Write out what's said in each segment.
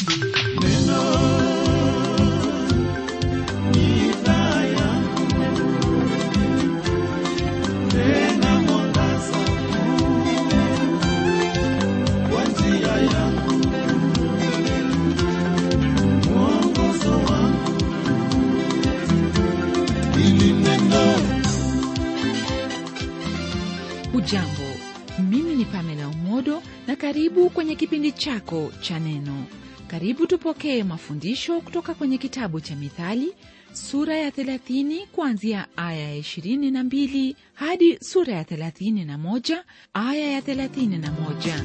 Hujambo, mimi ni Pamela Umodo na karibu kwenye kipindi chako cha Neno. Karibu tupokee mafundisho kutoka kwenye kitabu cha Mithali, sura ya 30 kuanzia aya ya 22 hadi sura ya 31 aya ya 31.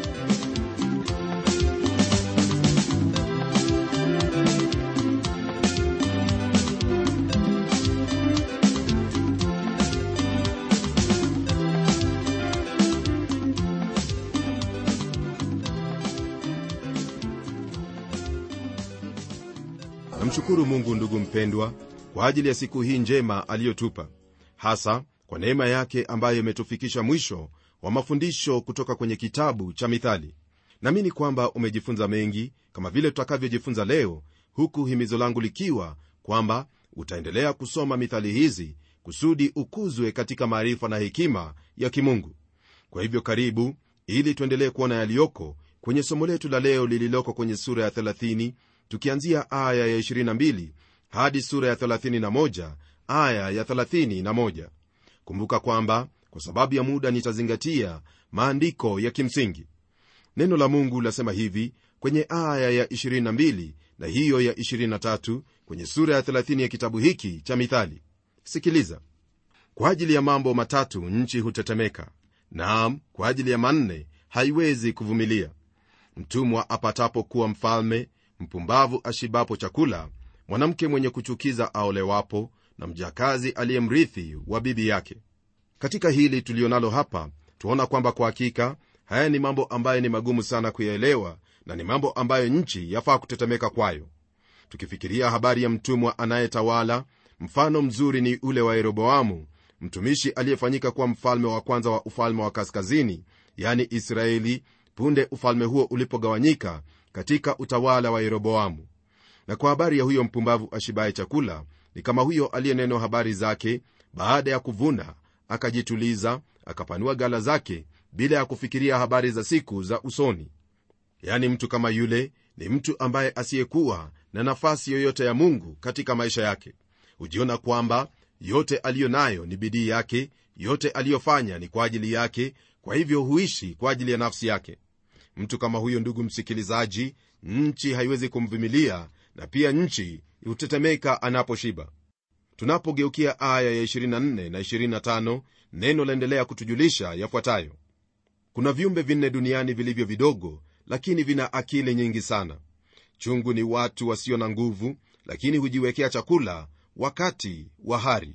Namshukuru Mungu, ndugu mpendwa, kwa ajili ya siku hii njema aliyotupa, hasa kwa neema yake ambayo imetufikisha mwisho wa mafundisho kutoka kwenye kitabu cha Mithali. Naamini kwamba umejifunza mengi kama vile tutakavyojifunza leo, huku himizo langu likiwa kwamba utaendelea kusoma mithali hizi kusudi ukuzwe katika maarifa na hekima ya kimungu. Kwa hivyo karibu ili tuendelee kuona yaliyoko kwenye somo letu la leo lililoko kwenye sura ya 30 tukianzia aya ya 22 hadi sura ya 31 aya ya 31. Kumbuka kwamba kwa sababu ya muda nitazingatia maandiko ya kimsingi. Neno la Mungu lasema hivi kwenye aya ya 22 na hiyo ya 23 kwenye sura ya 30 ya kitabu hiki cha Mithali. Sikiliza. Kwa ajili ya mambo matatu nchi hutetemeka, naam, kwa ajili ya manne haiwezi kuvumilia: mtumwa apatapo kuwa mfalme, mpumbavu ashibapo chakula, mwanamke mwenye kuchukiza aolewapo, na mjakazi aliyemrithi wa bibi yake. Katika hili tulionalo hapa tuona kwamba kwa hakika haya ni mambo ambayo ni magumu sana kuyaelewa, na ni mambo ambayo nchi yafaa kutetemeka kwayo. Tukifikiria habari ya mtumwa anayetawala, mfano mzuri ni ule wa Yeroboamu, mtumishi aliyefanyika kuwa mfalme wa kwanza wa ufalme wa kaskazini, yani Israeli, punde ufalme huo ulipogawanyika katika utawala wa Yeroboamu. Na kwa habari ya huyo mpumbavu ashibaye chakula, ni kama huyo aliyenenwa habari zake baada ya kuvuna, akajituliza, akapanua gala zake bila ya kufikiria habari za siku za usoni. Yani mtu kama yule ni mtu ambaye asiyekuwa na nafasi yoyote ya Mungu katika maisha yake. Ujiona kwamba yote aliyo nayo ni bidii yake, yote aliyofanya ni kwa ajili yake, kwa hivyo huishi kwa ajili ya nafsi yake. Mtu kama huyo, ndugu msikilizaji, nchi haiwezi kumvumilia, na pia nchi hutetemeka anaposhiba. Tunapogeukia aya ya 24 na 25, neno laendelea kutujulisha yafuatayo: kuna viumbe vinne duniani vilivyo vidogo, lakini vina akili nyingi sana. Chungu ni watu wasio na nguvu, lakini hujiwekea chakula wakati wa hari.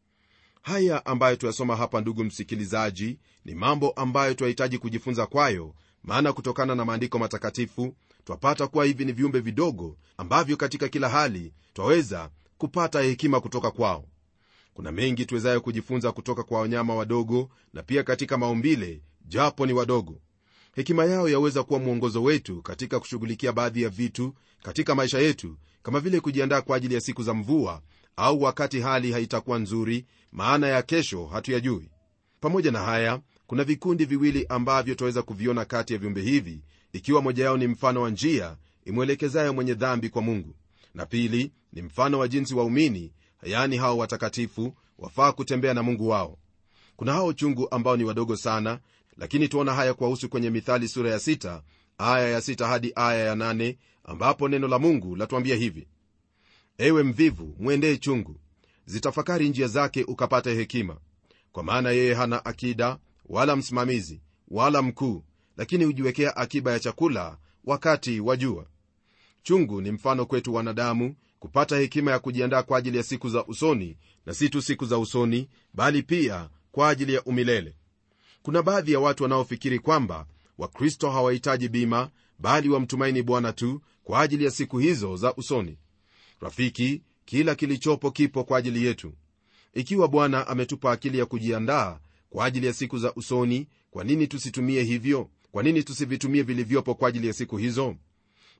Haya ambayo tuyasoma hapa, ndugu msikilizaji, ni mambo ambayo tunahitaji kujifunza kwayo, maana kutokana na maandiko matakatifu twapata kuwa hivi ni viumbe vidogo ambavyo katika kila hali twaweza kupata hekima kutoka kwao. Kuna mengi tuwezayo kujifunza kutoka kwa wanyama wadogo, na pia katika maumbile japo ni wadogo. Hekima yao yaweza kuwa mwongozo wetu katika kushughulikia baadhi ya vitu katika maisha yetu, kama vile kujiandaa kwa ajili ya siku za mvua au wakati hali haitakuwa nzuri, maana ya kesho hatuyajui. Pamoja na haya, kuna vikundi viwili ambavyo twaweza kuviona kati ya viumbe hivi, ikiwa moja yao ni mfano wa njia imwelekezayo mwenye dhambi kwa Mungu, na pili ni mfano wa jinsi waumini, yani hao watakatifu, wafaa kutembea na Mungu wao. Kuna hao chungu ambao ni wadogo sana, lakini tuona haya kuwahusu kwenye Mithali sura ya 6 aya ya 6 hadi aya ya 8, ambapo neno la Mungu latuambia hivi: ewe mvivu, mwendee chungu, zitafakari njia zake ukapata hekima, kwa maana yeye hana akida wala msimamizi wala mkuu, lakini hujiwekea akiba ya chakula wakati wa jua. Chungu ni mfano kwetu wanadamu kupata hekima ya kujiandaa kwa ajili ya siku za usoni, na si tu siku za usoni, bali pia kwa ajili ya umilele. Kuna baadhi ya watu wanaofikiri kwamba Wakristo hawahitaji bima, bali wamtumaini Bwana tu kwa ajili ya siku hizo za usoni. Rafiki, kila kilichopo kipo kwa ajili yetu. Ikiwa Bwana ametupa akili ya kujiandaa kwa ajili ya siku za usoni, kwa nini tusitumie hivyo? Kwa nini tusivitumie vilivyopo kwa ajili ya siku hizo?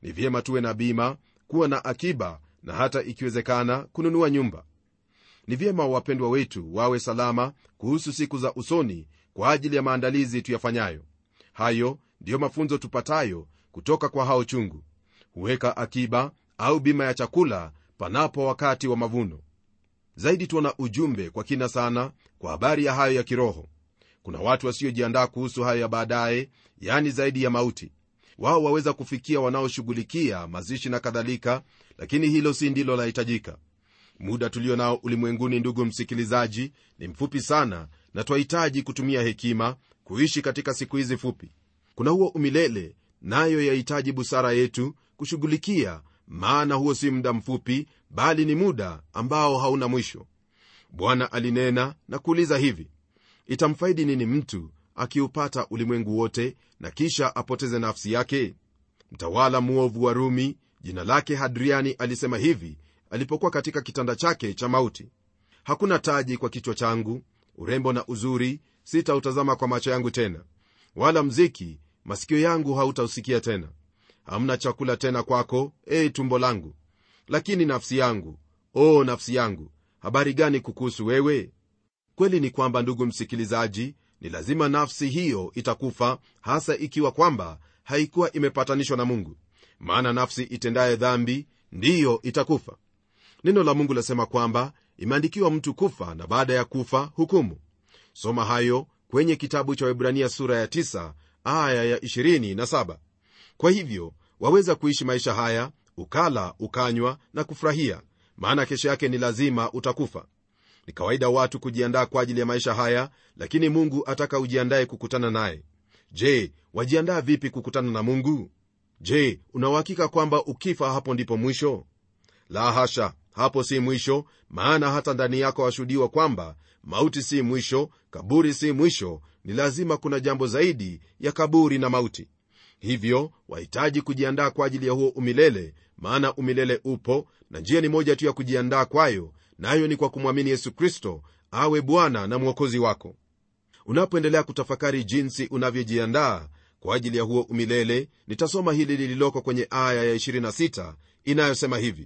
Ni vyema tuwe na bima, kuwa na akiba, na hata ikiwezekana kununua nyumba. Ni vyema wapendwa wetu wawe salama kuhusu siku za usoni kwa ajili ya maandalizi tuyafanyayo. Hayo ndiyo mafunzo tupatayo kutoka kwa hao chungu. Huweka akiba au bima ya chakula panapo wakati wa mavuno. Zaidi tuona ujumbe kwa kina sana kwa habari ya hayo ya kiroho. Kuna watu wasiojiandaa kuhusu hayo ya baadaye, yani zaidi ya mauti. Wao waweza kufikia wanaoshughulikia mazishi na kadhalika, lakini hilo si ndilo lahitajika. Muda tulio nao ulimwenguni, ndugu msikilizaji, ni mfupi sana, na twahitaji kutumia hekima kuishi katika siku hizi fupi. Kuna huo umilele, nayo yahitaji busara yetu kushughulikia, maana huo si muda mfupi, bali ni muda ambao hauna mwisho. Bwana alinena na kuuliza hivi: itamfaidi nini mtu akiupata ulimwengu wote na kisha apoteze nafsi yake? Mtawala muovu wa Rumi, jina lake Hadriani, alisema hivi alipokuwa katika kitanda chake cha mauti: hakuna taji kwa kichwa changu, urembo na uzuri sitautazama kwa macho yangu tena, wala mziki masikio yangu hautausikia tena. Hamna chakula tena kwako, tumbo langu. Lakini nafsi yangu, nafsi yangu, habari gani kukuhusu wewe? Kweli ni kwamba, ndugu msikilizaji, ni lazima nafsi hiyo itakufa, hasa ikiwa kwamba haikuwa imepatanishwa na Mungu. Maana nafsi itendaye dhambi ndiyo itakufa. Neno la Mungu lasema kwamba imeandikiwa mtu kufa, na baada ya kufa hukumu. Soma hayo kwenye kitabu cha Waebrania sura ya 9 aya ya 27. Kwa hivyo waweza kuishi maisha haya, ukala, ukanywa na kufurahia, maana kesho yake ni lazima utakufa. Ni kawaida watu kujiandaa kwa ajili ya maisha haya, lakini Mungu ataka ujiandae kukutana naye. Je, wajiandaa vipi kukutana na Mungu? Je, una uhakika kwamba ukifa hapo ndipo mwisho? La hasha, hapo si mwisho, maana hata ndani yako washuhudiwa kwamba mauti si mwisho, kaburi si mwisho. Ni lazima kuna jambo zaidi ya kaburi na mauti. Hivyo wahitaji kujiandaa kwa ajili ya huo umilele, maana umilele upo, na njia ni moja tu ya kujiandaa kwayo, nayo ni kwa kumwamini Yesu Kristo awe Bwana na Mwokozi wako. Unapoendelea kutafakari jinsi unavyojiandaa kwa ajili ya huo umilele, nitasoma hili lililoko kwenye aya ya 26 inayosema hivi: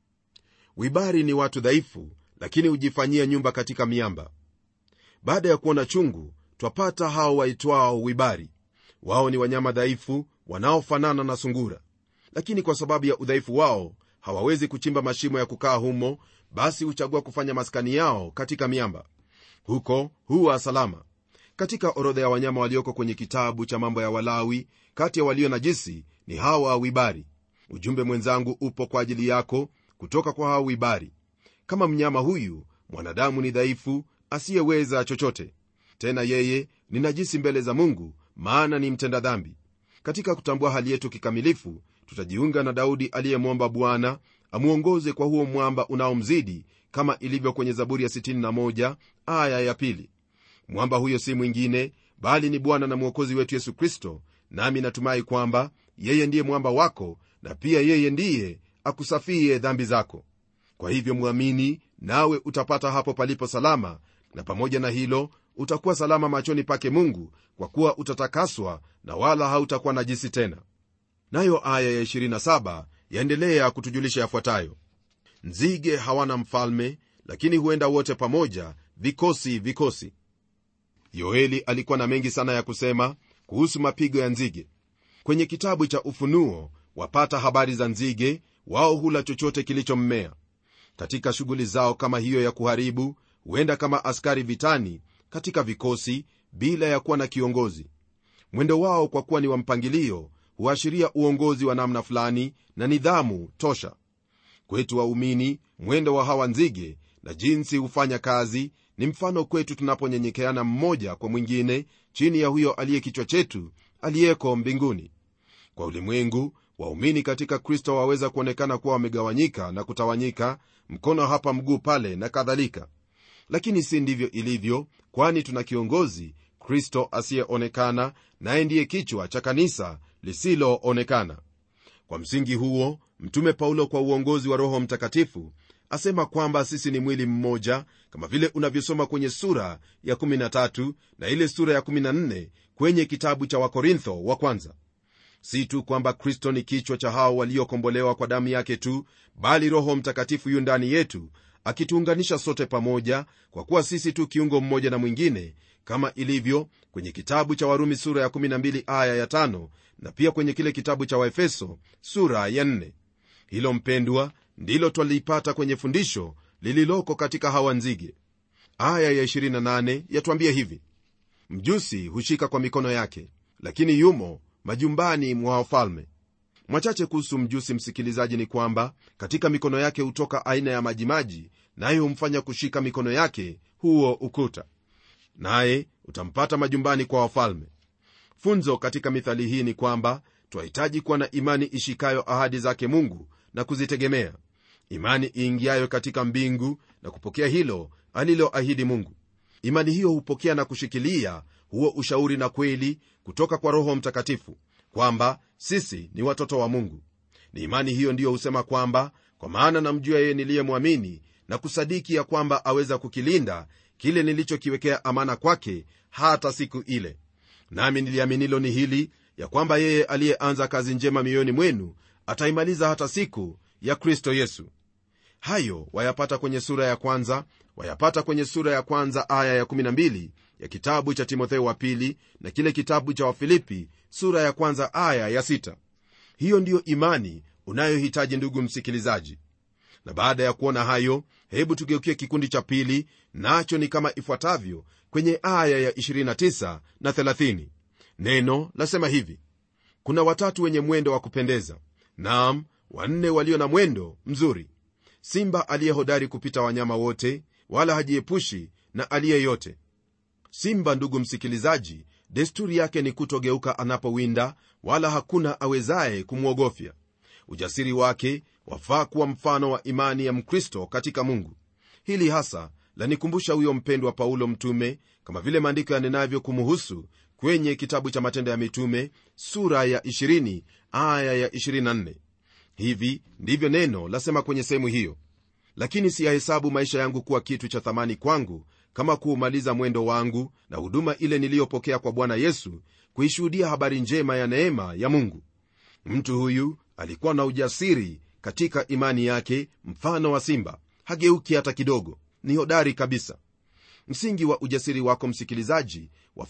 wibari ni watu dhaifu, lakini hujifanyia nyumba katika miamba. Baada ya kuona chungu, twapata hao waitwao wibari. Wao ni wanyama dhaifu wanaofanana na sungura, lakini kwa sababu ya udhaifu wao hawawezi kuchimba mashimo ya kukaa humo, basi huchagua kufanya maskani yao katika miamba. Huko huwa salama. Katika orodha ya wanyama walioko kwenye kitabu cha Mambo ya Walawi, kati ya walio najisi ni hawa wibari. Ujumbe mwenzangu upo kwa ajili yako kutoka kwa hawa wibari. Kama mnyama huyu, mwanadamu ni dhaifu, asiyeweza chochote. Tena yeye ni najisi mbele za Mungu, maana ni mtenda dhambi. Katika kutambua hali yetu kikamilifu, tutajiunga na Daudi aliyemwomba Bwana amuongoze kwa huo mwamba unaomzidi, kama ilivyo kwenye Zaburi ya 61 aya ya 2. Mwamba huyo si mwingine bali ni Bwana na Mwokozi wetu Yesu Kristo, nami natumai kwamba yeye ndiye mwamba wako, na pia yeye ndiye akusafie dhambi zako. Kwa hivyo muamini, nawe utapata hapo palipo salama, na pamoja na hilo utakuwa salama machoni pake Mungu, kwa kuwa utatakaswa na wala hautakuwa najisi tena. Nayo aya ya 27 yaendelea kutujulisha yafuatayo: nzige hawana mfalme, lakini huenda wote pamoja, vikosi vikosi. Yoeli alikuwa na mengi sana ya kusema kuhusu mapigo ya nzige. Kwenye kitabu cha Ufunuo wapata habari za nzige. Wao hula chochote kilichommea. Katika shughuli zao kama hiyo ya kuharibu, huenda kama askari vitani katika vikosi, bila ya kuwa na kiongozi. Mwendo wao kwa kuwa ni wa mpangilio, huashiria uongozi wa namna fulani na nidhamu tosha. Kwetu waumini, mwendo wa hawa nzige na jinsi hufanya kazi ni mfano kwetu tunaponyenyekeana mmoja kwa mwingine chini ya huyo aliye kichwa chetu, aliyeko mbinguni. Kwa ulimwengu, waumini katika Kristo waweza kuonekana kuwa wamegawanyika na kutawanyika, mkono hapa mguu pale na kadhalika. Lakini si ndivyo ilivyo, kwani tuna kiongozi, Kristo asiyeonekana, naye ndiye kichwa cha kanisa lisiloonekana. Kwa msingi huo, Mtume Paulo kwa uongozi wa Roho Mtakatifu asema kwamba sisi ni mwili mmoja, kama vile unavyosoma kwenye sura ya 13 na ile sura ya 14 kwenye kitabu cha Wakorintho wa kwanza. Si tu kwamba Kristo ni kichwa cha hao waliokombolewa kwa damu yake tu, bali Roho Mtakatifu yu ndani yetu akituunganisha sote pamoja, kwa kuwa sisi tu kiungo mmoja na mwingine, kama ilivyo kwenye kitabu cha Warumi sura ya 12 aya ya 5 na pia kwenye kile kitabu cha Waefeso sura ya 4. Hilo mpendwa, ndilo twalipata kwenye fundisho lililoko katika hawa nzige. Aya ya 28 yatuambia hivi: mjusi hushika kwa mikono yake, lakini yumo majumbani mwa wafalme. Mwachache kuhusu mjusi, msikilizaji, ni kwamba katika mikono yake hutoka aina ya majimaji, naye humfanya kushika mikono yake huo ukuta, naye utampata majumbani kwa wafalme. Funzo katika mithali hii ni kwamba twahitaji kuwa na imani ishikayo ahadi zake Mungu na kuzitegemea, imani iingiayo katika mbingu na kupokea hilo aliloahidi Mungu. Imani hiyo hupokea na kushikilia huo ushauri na kweli kutoka kwa Roho Mtakatifu kwamba sisi ni watoto wa Mungu. Ni imani hiyo ndiyo husema kwamba kwa maana namjua yeye niliyemwamini na kusadiki ya kwamba aweza kukilinda kile nilichokiwekea amana kwake hata siku ile. Nami niliaminilo ni hili, ya kwamba yeye aliyeanza kazi njema mioyoni mwenu ataimaliza hata siku ya Kristo Yesu. Hayo wayapata kwenye sura ya kwanza, wayapata kwenye sura ya kwanza aya ya 12 ya kitabu cha Timotheo wa pili na kile kitabu cha Wafilipi sura ya kwanza aya ya 6. Hiyo ndiyo imani unayohitaji ndugu msikilizaji. Na baada ya kuona hayo, hebu tugeukie kikundi cha pili, nacho ni kama ifuatavyo kwenye aya ya 29 na 30. Neno lasema hivi: kuna watatu wenye mwendo wa kupendeza, naam, 4 walio na mwendo mzuri. Simba aliye hodari kupita wanyama wote, wala hajiepushi na aliye yote. Simba, ndugu msikilizaji, desturi yake ni kutogeuka anapowinda, wala hakuna awezaye kumwogofya. Ujasiri wake wafaa kuwa mfano wa imani ya Mkristo katika Mungu. Hili hasa lanikumbusha huyo mpendwa Paulo mtume, kama vile maandiko yanenavyo kumuhusu kwenye kitabu cha Matendo ya Mitume sura ya 20 aya ya 24. Hivi ndivyo neno lasema kwenye sehemu hiyo: lakini siyahesabu maisha yangu kuwa kitu cha thamani kwangu, kama kuumaliza mwendo wangu na huduma ile niliyopokea kwa Bwana Yesu, kuishuhudia habari njema ya neema ya Mungu. Mtu huyu alikuwa na ujasiri katika imani yake, mfano wa simba, hageuki hata kidogo, ni hodari kabisa. Msingi wa ujasiri wako msikilizaji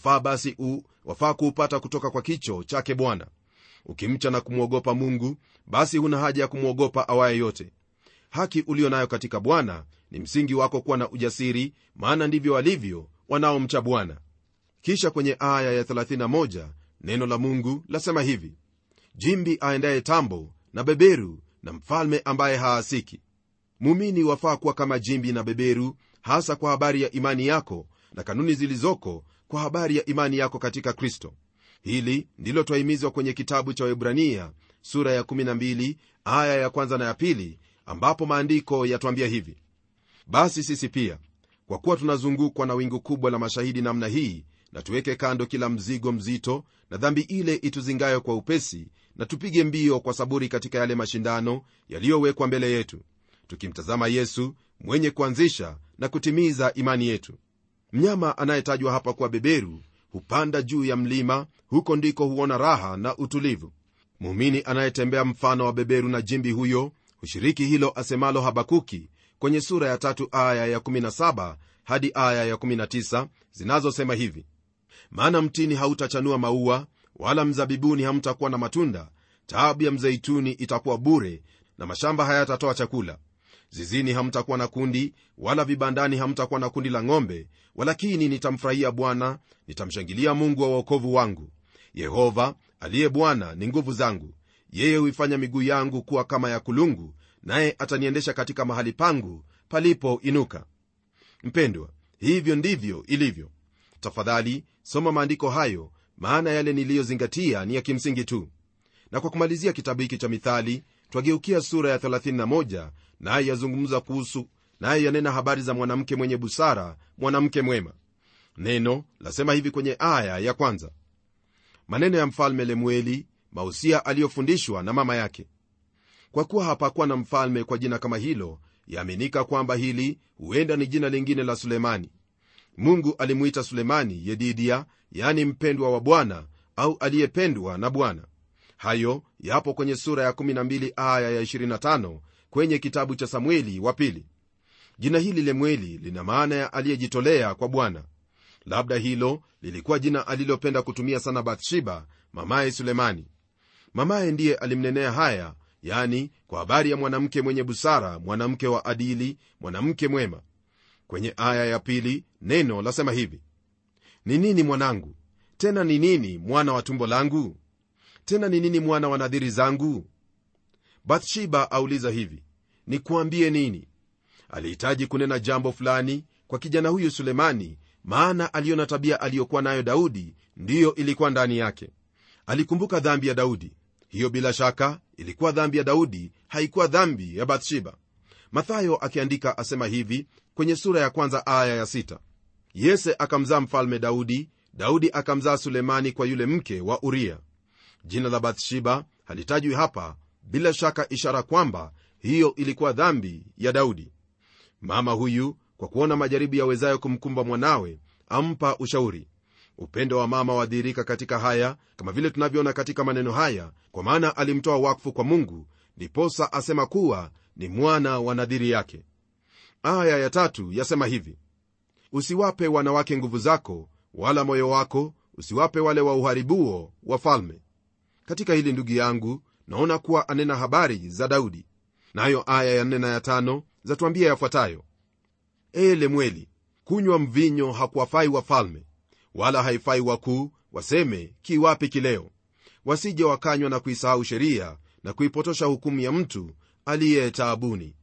wafaa kuupata kutoka kwa kicho chake Bwana. Ukimcha na kumwogopa Mungu, basi huna haja ya kumwogopa awaye yote. Haki ulio nayo katika Bwana ni msingi wako kuwa na ujasiri, maana ndivyo walivyo wanaomcha Bwana. Kisha kwenye aya ya 31 neno la Mungu lasema hivi: jimbi aendaye tambo na beberu na mfalme ambaye haasiki. Muumini wafaa kuwa kama jimbi na beberu, hasa kwa habari ya imani yako na kanuni zilizoko kwa habari ya imani yako katika Kristo. Hili ndilo twahimizwa kwenye kitabu cha Waebrania sura ya 12 aya ya kwanza na ya pili, ambapo maandiko yatuambia hivi: basi sisi pia, kwa kuwa tunazungukwa na wingu kubwa la mashahidi namna hii, na tuweke kando kila mzigo mzito na dhambi ile ituzingayo kwa upesi, na tupige mbio kwa saburi katika yale mashindano yaliyowekwa mbele yetu, tukimtazama Yesu mwenye kuanzisha na kutimiza imani yetu. Mnyama anayetajwa hapa kuwa beberu hupanda juu ya mlima, huko ndiko huona raha na utulivu. Muumini anayetembea mfano wa beberu na jimbi huyo hushiriki hilo asemalo Habakuki kwenye sura ya 3 aya ya 17 hadi aya ya 19 zinazosema hivi: maana mtini hautachanua maua, wala mzabibuni hamtakuwa na matunda, taabu ya mzeituni itakuwa bure, na mashamba hayatatoa chakula. Zizini hamtakuwa na kundi, wala vibandani hamtakuwa na kundi la ng'ombe, walakini nitamfurahia Bwana, nitamshangilia Mungu wa wokovu wangu. Yehova aliye Bwana ni nguvu zangu, yeye huifanya miguu yangu kuwa kama ya kulungu, naye ataniendesha katika mahali pangu palipo inuka. Mpendwa, hivyo ndivyo ilivyo. Tafadhali soma maandiko hayo, maana yale niliyozingatia ni ya kimsingi tu. Na kwa kumalizia kitabu hiki cha Mithali, twageukia sura ya 31, naye yazungumza kuhusu, naye yanena habari za mwanamke mwenye busara, mwanamke mwema. Neno lasema hivi kwenye aya ya kwanza: maneno ya mfalme Lemueli, mausia aliyofundishwa na mama yake. Kwa kuwa hapakuwa na mfalme kwa jina kama hilo, yaaminika kwamba hili huenda ni jina lingine la Sulemani. Mungu alimuita Sulemani Yedidia, yani mpendwa wa Bwana, au aliyependwa na Bwana. Hayo yapo kwenye sura ya 12 aya ya 25 kwenye kitabu cha Samueli wa pili. Jina hili Lemueli lina maana ya aliyejitolea kwa Bwana. Labda hilo lilikuwa jina alilopenda kutumia sana Bathsheba, mamaye Sulemani. Mamaye ndiye alimnenea haya, yani kwa habari ya mwanamke mwenye busara, mwanamke wa adili, mwanamke mwema. Kwenye aya ya pili neno lasema hivi: ni nini mwanangu? Tena ni nini mwana wa tumbo langu? Tena ni nini mwana wa nadhiri zangu? Bathsheba auliza hivi, nikuambie nini? Alihitaji kunena jambo fulani kwa kijana huyu Sulemani, maana aliona tabia aliyokuwa nayo Daudi ndiyo ilikuwa ndani yake. Alikumbuka dhambi ya Daudi. Hiyo bila shaka ilikuwa dhambi ya Daudi, haikuwa dhambi ya Bathsheba. Mathayo akiandika asema hivi kwenye sura ya kwanza aya ya 6: Yese akamzaa mfalme Daudi, Daudi akamzaa Sulemani kwa yule mke wa Uria. Jina la Bathsheba halitajwi hapa, bila shaka ishara kwamba hiyo ilikuwa dhambi ya Daudi. Mama huyu kwa kuona majaribu yawezayo kumkumba mwanawe ampa ushauri. Upendo wa mama wadhihirika katika haya, kama vile tunavyoona katika maneno haya, kwa maana alimtoa wakfu kwa Mungu, ndiposa asema kuwa ni mwana wa nadhiri yake. Aya ya 3 yasema hivi: usiwape wanawake nguvu zako, wala moyo wako usiwape wale wa uharibuo wafalme. Katika hili ndugu yangu, naona kuwa anena habari za Daudi. Nayo aya ya 4 na ya 5 zatuambia yafuatayo: Lemueli, kunywa mvinyo hakuwafai wafalme, wala haifai wakuu waseme kiwapi kileo, wasije wakanywa na kuisahau sheria na kuipotosha hukumu ya mtu aliye taabuni.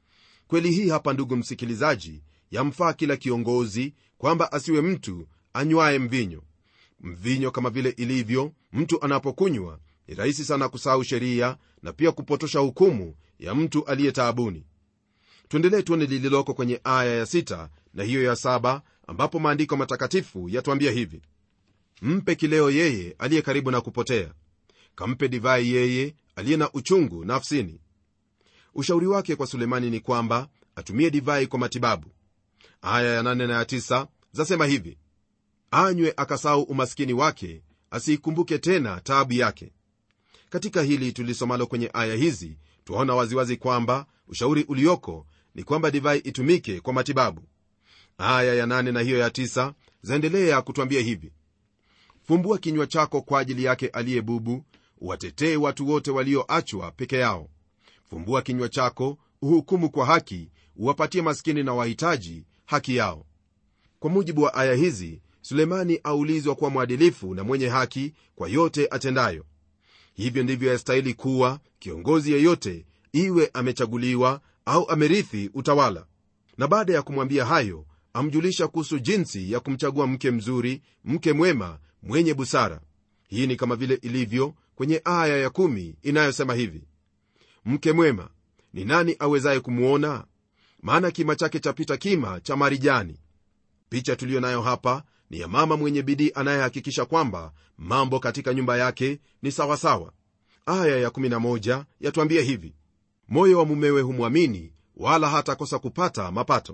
Kweli hii hapa, ndugu msikilizaji, yamfaa kila kiongozi kwamba asiwe mtu anywaye mvinyo. Mvinyo kama vile ilivyo, mtu anapokunywa ni rahisi sana kusahau sheria na pia kupotosha hukumu ya mtu aliye taabuni. Tuendelee tuone lililoko kwenye aya ya 6 na hiyo ya 7, ambapo maandiko matakatifu yatuambia hivi: mpe kileo yeye aliye karibu na kupotea, kampe divai yeye aliye na uchungu nafsini. Ushauri wake kwa Sulemani ni kwamba atumie divai kwa matibabu. Aya ya 8 na ya 9 zasema hivi: anywe akasahau umaskini wake, asiikumbuke tena taabu yake. Katika hili tulisomalo kwenye aya hizi, tuwaona waziwazi kwamba ushauri ulioko ni kwamba divai itumike kwa matibabu. Aya ya 8 na hiyo ya 9 zaendelea kutuambia hivi: fumbua kinywa chako kwa ajili yake aliye bubu, uwatetee watu wote walioachwa peke yao. Fumbua kinywa chako, uhukumu kwa haki, uwapatie maskini na wahitaji haki yao. Kwa mujibu wa aya hizi, Sulemani aulizwa kuwa mwadilifu na mwenye haki kwa yote atendayo. Hivyo ndivyo yastahili kuwa kiongozi yeyote, iwe amechaguliwa au amerithi utawala. Na baada ya kumwambia hayo, amjulisha kuhusu jinsi ya kumchagua mke mzuri, mke mwema, mwenye busara. Hii ni kama vile ilivyo kwenye aya ya 10 inayosema hivi: mke mwema, ni nani awezaye kumuona? Maana kima chake chapita kima cha marijani. Picha tuliyo nayo hapa ni ya mama mwenye bidii anayehakikisha kwamba mambo katika nyumba yake ni sawasawa. Aya ya 11 yatuambia hivi: moyo wa mumewe humwamini, wala hatakosa kupata mapato.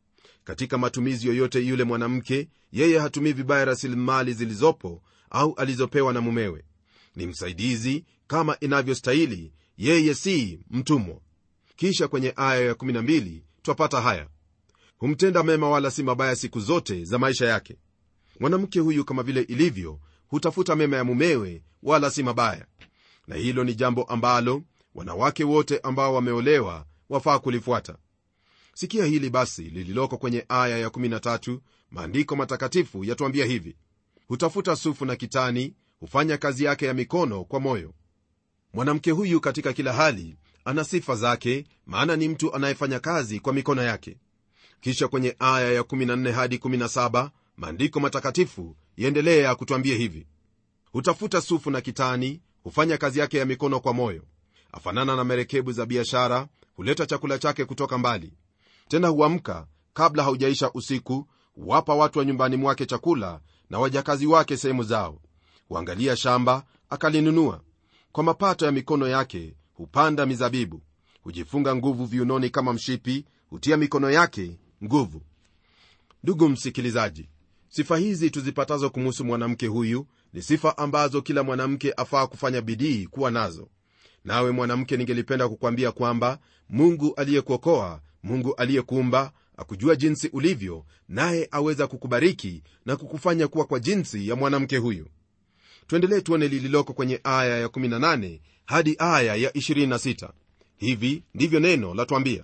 Katika matumizi yoyote yule mwanamke, yeye hatumii vibaya rasilimali zilizopo au alizopewa na mumewe. Ni msaidizi kama inavyostahili, yeye si mtumwa. Kisha kwenye aya ya 12 twapata haya: humtenda mema wala si mabaya siku zote za maisha yake. Mwanamke huyu kama vile ilivyo, hutafuta mema ya mumewe wala si mabaya, na hilo ni jambo ambalo wanawake wote ambao wameolewa wafaa kulifuata. Sikia hili basi lililoko kwenye aya ya 13. Maandiko matakatifu yatuambia hivi: hutafuta sufu na kitani, hufanya kazi yake ya mikono kwa moyo. Mwanamke huyu katika kila hali ana sifa zake, maana ni mtu anayefanya kazi kwa mikono yake. Kisha kwenye aya ya 14 hadi 17 maandiko matakatifu yaendelea kutuambia hivi: hutafuta sufu na kitani, hufanya kazi yake ya mikono kwa moyo. Afanana na merekebu za biashara, huleta chakula chake kutoka mbali. Tena huamka kabla haujaisha usiku, huwapa watu wa nyumbani mwake chakula na wajakazi wake sehemu zao. Huangalia shamba akalinunua, kwa mapato ya mikono yake hupanda mizabibu. Hujifunga nguvu viunoni kama mshipi, hutia mikono yake nguvu. Ndugu msikilizaji, sifa hizi tuzipatazo kumhusu mwanamke huyu ni sifa ambazo kila mwanamke afaa kufanya bidii kuwa nazo. Nawe mwanamke, ningelipenda kukwambia kwamba Mungu aliyekuokoa, Mungu aliyekuumba, akujua jinsi ulivyo, naye aweza kukubariki na kukufanya kuwa kwa jinsi ya mwanamke huyu. Tuendelee tuone lililoko kwenye aya ya 18 hadi aya ya 26. Hivi ndivyo neno latuambia: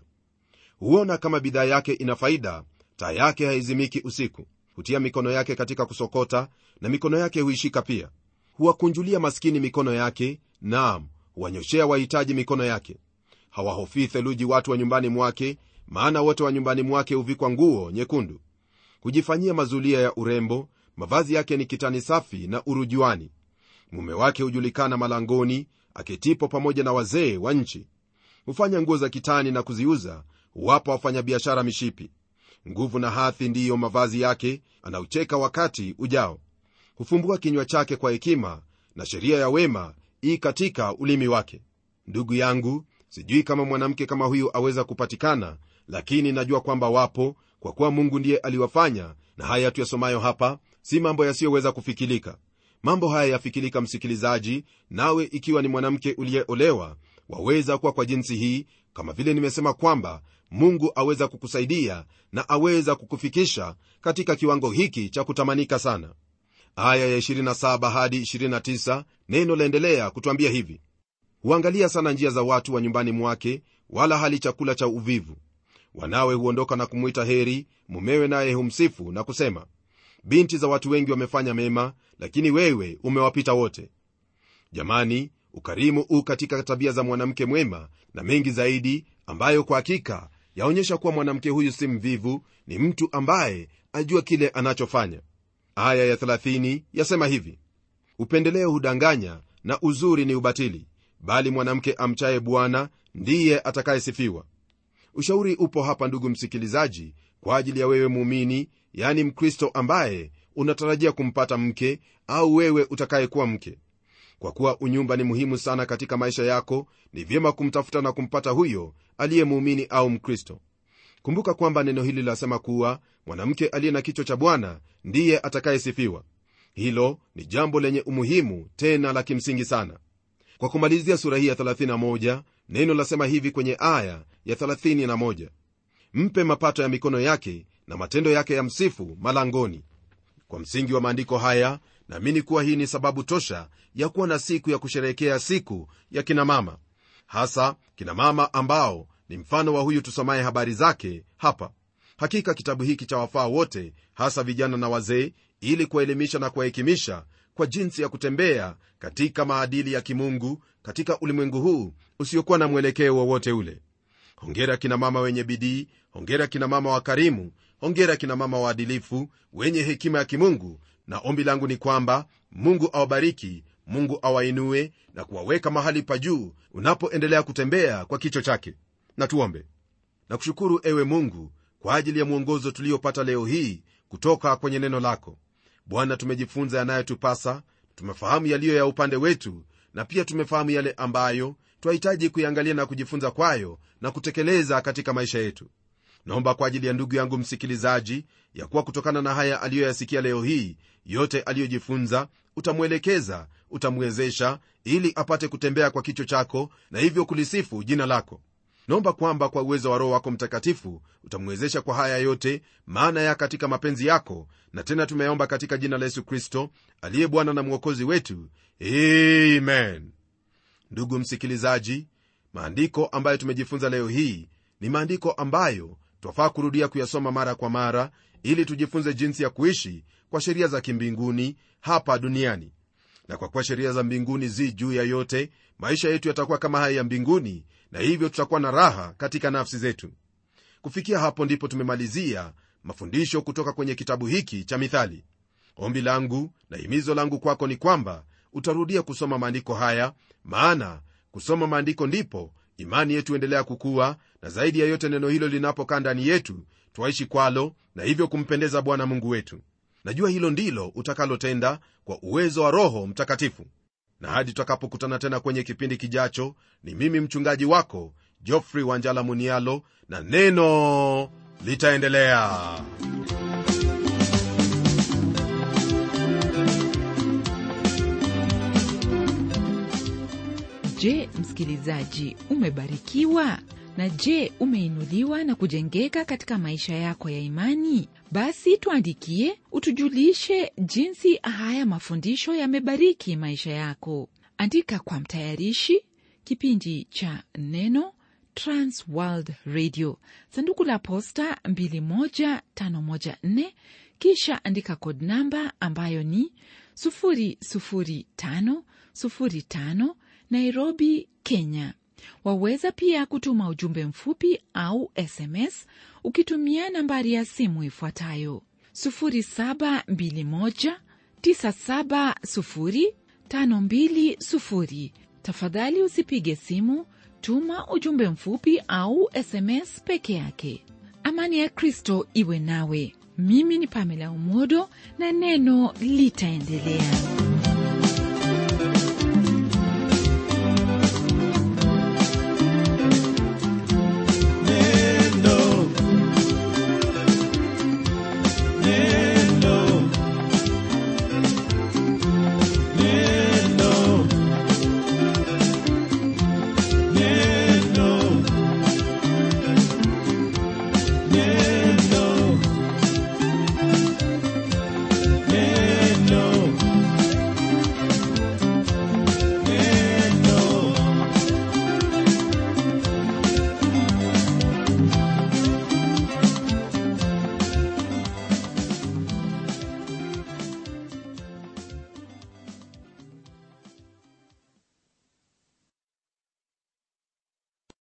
huona kama bidhaa yake ina faida, taa yake haizimiki usiku. Hutia mikono yake katika kusokota, na mikono yake huishika pia. Huwakunjulia maskini mikono yake, naam, huwanyoshea wahitaji mikono yake. Hawahofii theluji watu wa nyumbani mwake, maana wote wa nyumbani mwake huvikwa nguo nyekundu. Hujifanyia mazulia ya urembo, mavazi yake ni kitani safi na urujuani. Mume wake hujulikana malangoni, aketipo pamoja na wazee wa nchi. Hufanya nguo za kitani na kuziuza, huwapa wafanyabiashara mishipi. Nguvu na hathi ndiyo mavazi yake, anaucheka wakati ujao. Hufumbua kinywa chake kwa hekima, na sheria ya wema ii katika ulimi wake. Ndugu yangu, sijui kama mwanamke kama huyu aweza kupatikana, lakini najua kwamba wapo, kwa kuwa Mungu ndiye aliwafanya, na haya tuyasomayo hapa si mambo yasiyoweza kufikilika. Mambo haya yafikilika, msikilizaji, nawe ikiwa ni mwanamke uliyeolewa, waweza kuwa kwa jinsi hii, kama vile nimesema kwamba Mungu aweza kukusaidia na aweza kukufikisha katika kiwango hiki cha kutamanika sana. Aya ya 27 hadi 29 neno laendelea kutuambia hivi: huangalia sana njia za watu wa nyumbani mwake, wala hali chakula cha uvivu. Wanawe huondoka na kumuita heri, mumewe naye humsifu na kusema, binti za watu wengi wamefanya mema, lakini wewe umewapita wote. Jamani, ukarimu katika tabia za mwanamke mwema, na mengi zaidi, ambayo kwa hakika yaonyesha kuwa mwanamke huyu si mvivu, ni mtu ambaye ajua kile anachofanya. Aya ya 30 yasema hivi: upendeleo hudanganya, na uzuri ni ubatili, bali mwanamke amchaye Bwana ndiye atakayesifiwa. Ushauri upo hapa, ndugu msikilizaji, kwa ajili ya wewe muumini, yani Mkristo ambaye unatarajia kumpata mke, au wewe utakayekuwa mke. Kwa kuwa unyumba ni muhimu sana katika maisha yako, ni vyema kumtafuta na kumpata huyo aliye muumini au Mkristo. Kumbuka kwamba neno hili lasema kuwa mwanamke aliye na kichwa cha Bwana ndiye atakayesifiwa. Hilo ni jambo lenye umuhimu, tena la kimsingi sana. Kwa kumalizia sura hii ya 31, neno lasema hivi kwenye aya ya 31: mpe mapato ya mikono yake, na matendo yake ya msifu malangoni. Kwa msingi wa maandiko haya, naamini kuwa hii ni sababu tosha ya kuwa na siku ya kusherehekea siku ya kinamama, hasa kinamama ambao ni mfano wa huyu tusomaye habari zake hapa. Hakika kitabu hiki cha wafaa wote, hasa vijana na wazee, ili kuwaelimisha na kuwahekimisha kwa jinsi ya kutembea katika maadili ya kimungu katika ulimwengu huu usiokuwa na mwelekeo wowote ule. Hongera kina mama wenye bidii, hongera kina mama wakarimu, hongera kina mama waadilifu wenye hekima ya kimungu, na ombi langu ni kwamba Mungu awabariki, Mungu awainue na kuwaweka mahali pa juu unapoendelea kutembea kwa kicho chake. Na tuombe. Na kushukuru ewe Mungu kwa ajili ya mwongozo tuliopata leo hii kutoka kwenye neno lako. Bwana, tumejifunza yanayotupasa, tumefahamu yaliyo ya upande wetu, na pia tumefahamu yale ambayo twahitaji kuiangalia na kujifunza kwayo na kutekeleza katika maisha yetu. Naomba kwa ajili ya ndugu yangu msikilizaji, ya kuwa kutokana na haya aliyoyasikia leo hii, yote aliyojifunza utamwelekeza, utamwezesha ili apate kutembea kwa kicho chako na hivyo kulisifu jina lako. Naomba kwamba kwa uwezo wa Roho wako Mtakatifu utamwezesha kwa haya yote, maana ya katika mapenzi yako, na tena tumeomba katika jina la Yesu Kristo aliye Bwana na Mwokozi wetu, amen. Ndugu msikilizaji, maandiko ambayo tumejifunza leo hii ni maandiko ambayo twafaa kurudia kuyasoma mara kwa mara, ili tujifunze jinsi ya kuishi kwa sheria za kimbinguni hapa duniani. Na kwa kuwa sheria za mbinguni zi juu ya yote, maisha yetu yatakuwa kama haya ya mbinguni, na hivyo tutakuwa na raha katika nafsi zetu. Kufikia hapo ndipo tumemalizia mafundisho kutoka kwenye kitabu hiki cha Mithali. Ombi langu na himizo langu kwako ni kwamba utarudia kusoma maandiko haya, maana kusoma maandiko ndipo imani yetu endelea kukua, na zaidi ya yote neno hilo linapokaa ndani yetu twaishi kwalo, na hivyo kumpendeza Bwana Mungu wetu. Najua hilo ndilo utakalotenda kwa uwezo wa Roho Mtakatifu. Na hadi tutakapokutana tena kwenye kipindi kijacho, ni mimi mchungaji wako Geoffrey Wanjala Munialo, na neno litaendelea. Je, msikilizaji, umebarikiwa? Na je, umeinuliwa na kujengeka katika maisha yako ya imani? Basi tuandikie, utujulishe jinsi haya mafundisho yamebariki maisha yako. Andika kwa mtayarishi kipindi cha Neno, Trans World Radio, sanduku la posta 21514, kisha andika code namba ambayo ni 00505, Nairobi, Kenya. Waweza pia kutuma ujumbe mfupi au SMS ukitumia nambari ya simu ifuatayo 0721970520. Tafadhali usipige simu, tuma ujumbe mfupi au SMS peke yake. Amani ya Kristo iwe nawe. Mimi ni Pamela Umodo na neno litaendelea.